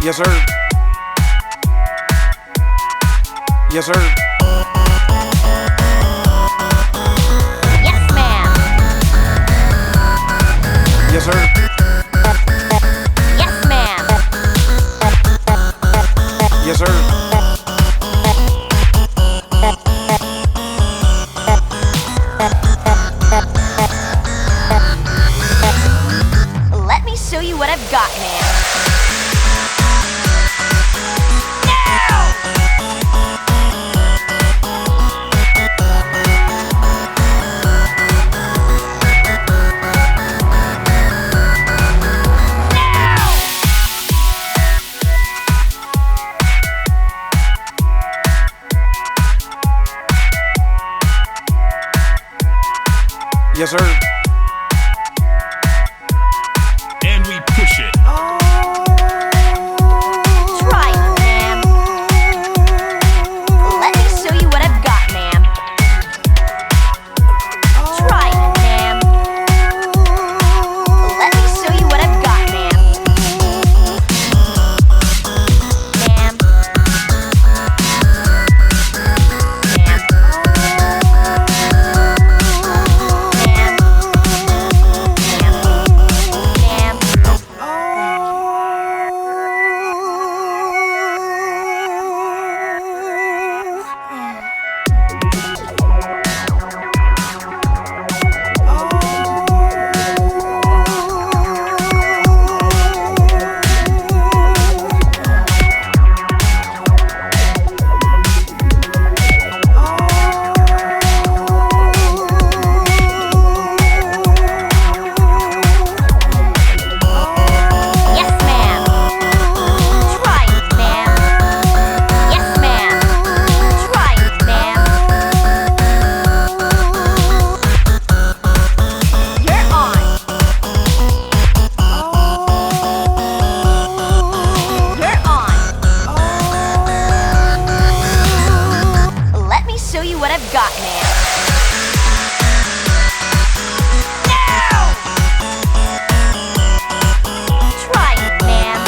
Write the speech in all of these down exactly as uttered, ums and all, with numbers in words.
Yes, sir. Yes, sir. Yes, ma'am. Yes, sir. Yes, ma'am. Yes, sir. Let me show you what I've got, ma'am. Yes, sir. And we push it. Try it, ma'am. Let me show you what I've got, ma'am. Try it, ma'am. Let me show you what I've got, ma'am. Ma'am. Ma'am. Show you what I've got, man. No! Try it, ma'am.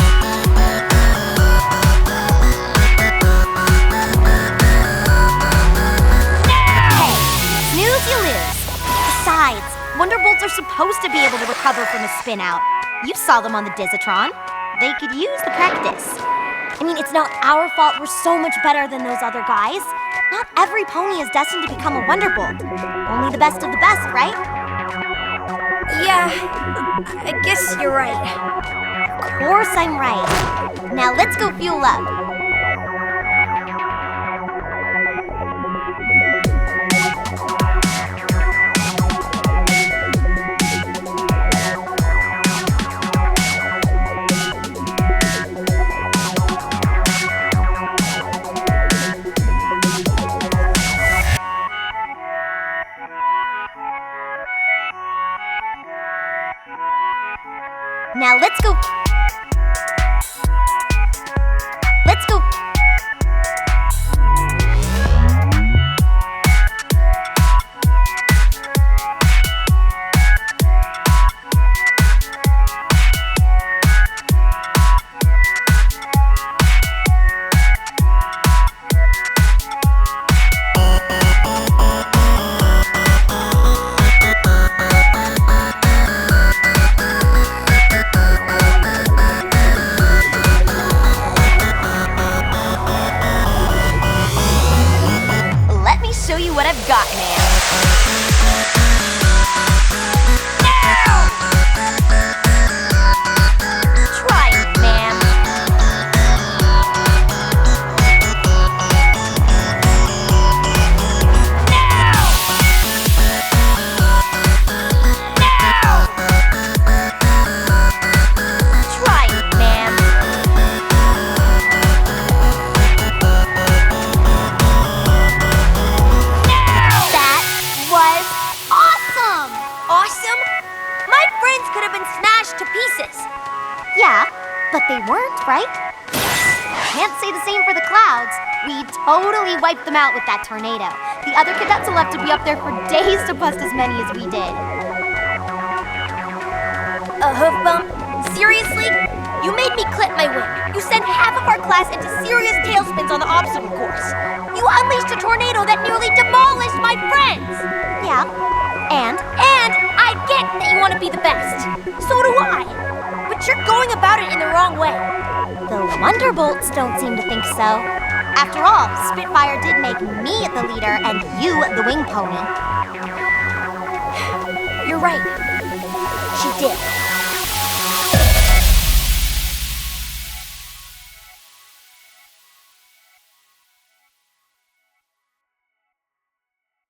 Hey, snooze you lose. Besides, Wonderbolts are supposed to be able to recover from a spin out. You saw them on the Dizatron. They could use the practice. I mean, it's not our fault we're so much better than those other guys. Not every pony is destined to become a Wonderbolt. Only the best of the best, right? Yeah, I guess you're right. Of course I'm right. Now let's go fuel up. Now let's go. Let's go. Show you what I've got, man. No! Try it, ma'am. No! No! Try it, ma'am. Could have been smashed to pieces. Yeah, but they weren't, right? Can't say the same for the clouds. We totally wiped them out with that tornado. The other cadets will have to be up there for days to bust as many as we did. A hoof bump? Seriously? You made me clip my wing. You sent half of our class into serious tailspins on the obstacle course. You unleashed a tornado that nearly demolished my friends. Yeah. And? And I get that you want to be the best. So do I. But you're going about it in the wrong way. The Wonderbolts don't seem to think so. After all, Spitfire did make me the leader and you the wing pony. You're right. She did.